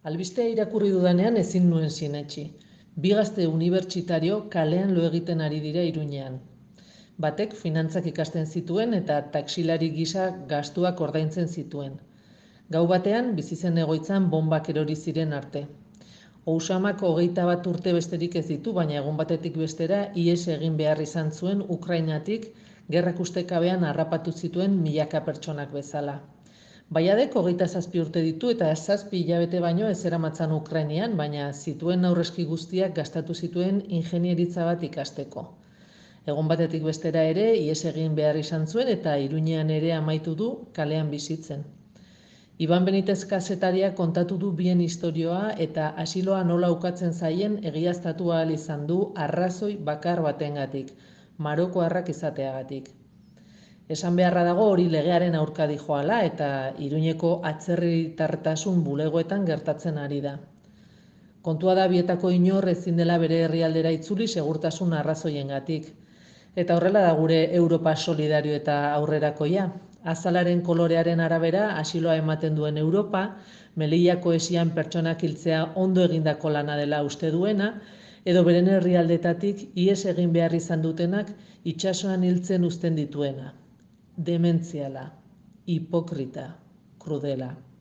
Albistea irakurri dudanean ezin nuen sinetsi. Bi gazte unibertsitario kalean lo egiten ari dira Iruñean. Batek finantzak ikasten zituen eta taksilari gisa gastuak ordaintzen zituen. Gau batean bizi zen egoitzan bombak erori ziren arte. Ousamak 21 urte besterik ez ditu, baina egun batetik bestera ihes egin behar izan zuen Ukrainatik gerrak ustekabean harrapatu zituen milaka pertsonak bezala. Baiadek 27 urte ditu eta 7 hilabete baino ez eramatzan Ukrainian, baina zituen aurrezki guztiak gastatu zituen ingenieritza bat ikasteko. Egun batetik bestera ere ihes egin behar izan zuen eta Iruñean ere amaitu du kalean bizitzen. Iban Benitez kazetariak kontatu du bien istorioa eta asiloa nola ukatzen zaien egiaztatu ahal izan du arrazoi bakar batengatik, marokoarrak izateagatik. Esan beharra dago hori legearen aurka dijoala eta Iruñeko atzerritartasun bulegoetan gertatzen ari da. Kontua da bietako inor ezin dela bere herrialdera itzuli segurtasun arrazoiengatik. Eta horrela da gure Europa solidario eta aurrerakoia. Azalaren kolorearen arabera asiloa ematen duen Europa, Melillako esian pertsonak hiltzea ondo egindako lana dela uste duena, edo beren herrialdetatik ihes egin behar izan dutenak itsasoan hiltzen uzten dituena. Dementziala, hipokrita, krudela.